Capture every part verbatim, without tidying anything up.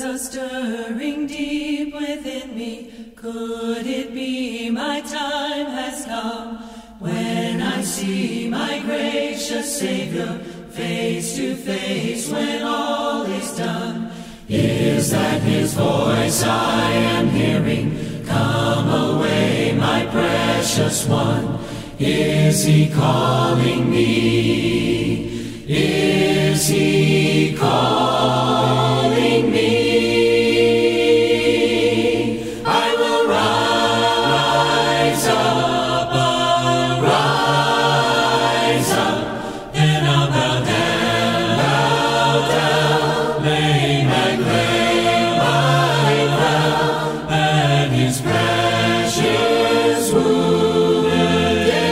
a stirring deep within me. Could it be my time has come, when I see my gracious Savior face to face when all is done? Is that his voice I am hearing? Come away, my precious one. Is he calling me? Is he calling me? I will rise up, rise up, then I'll bow down, bow down, lay my claim, my crown at his precious wounded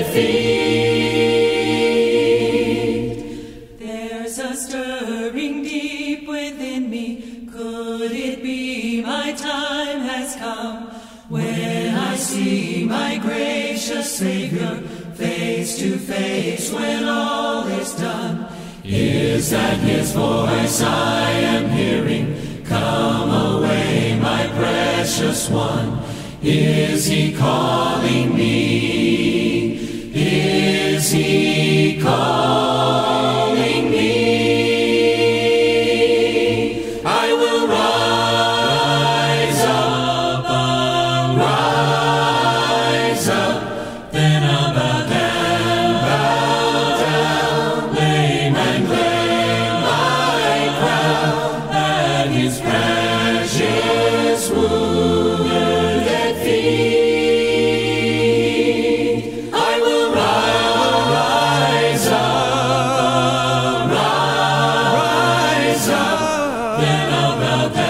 feet. There's a stirring deep within me. Could it be my time has come, when I see my gracious Savior face to face when all is done? Is that his voice I am hearing? Come away, my precious one. Is he calling me? Is he calling me? I will rise up, rise up, then I'll bow down, bow down, lay my claim, my crown at his precious wounded feet. I will rise up, rise up, then I'll bow down.